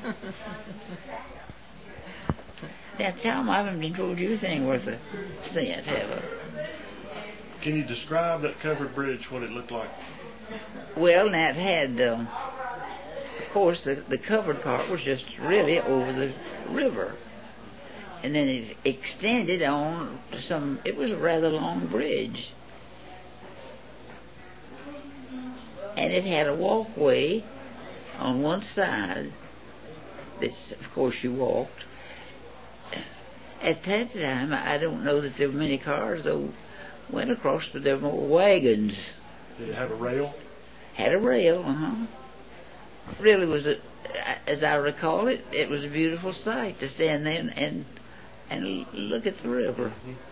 That Tom, I haven't told you anything worth a cent, have I? Can you describe that covered bridge, what it looked like? Well, that had, of course, the covered part was just really over the river. And then it extended on to some, it was a rather long bridge. And it had a walkway on one side that, of course, you walked. At that time, I don't know that there were many cars, though, went across, but there were more wagons. Did it have a rail? Had a rail, Really was, as I recall it, it was a beautiful sight to stand there and look at the river. Mm-hmm.